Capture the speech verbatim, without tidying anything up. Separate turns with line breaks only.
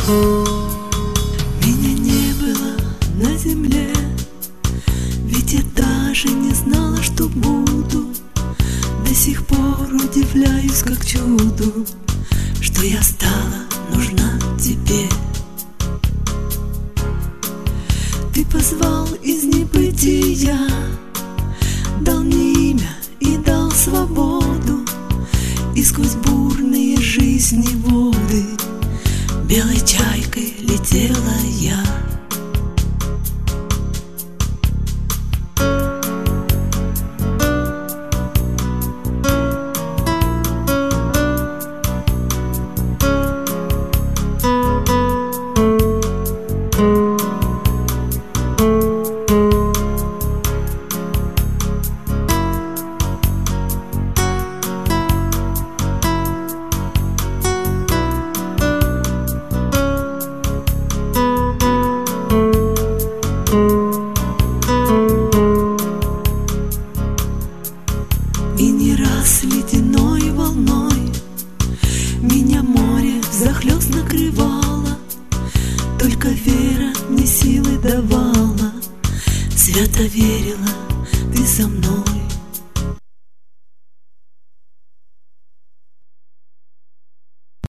Меня не было на земле, ведь я даже не знала, что буду. До сих пор удивляюсь как чуду, что я стала нужна тебе. Ты позвал из небытия, дал мне имя и дал свободу, и сквозь бурные жизни воды белой чайкой летела я. И не раз ледяной волной меня море взахлёст накрывало, только вера мне силы давала. Свято верила, ты со мной.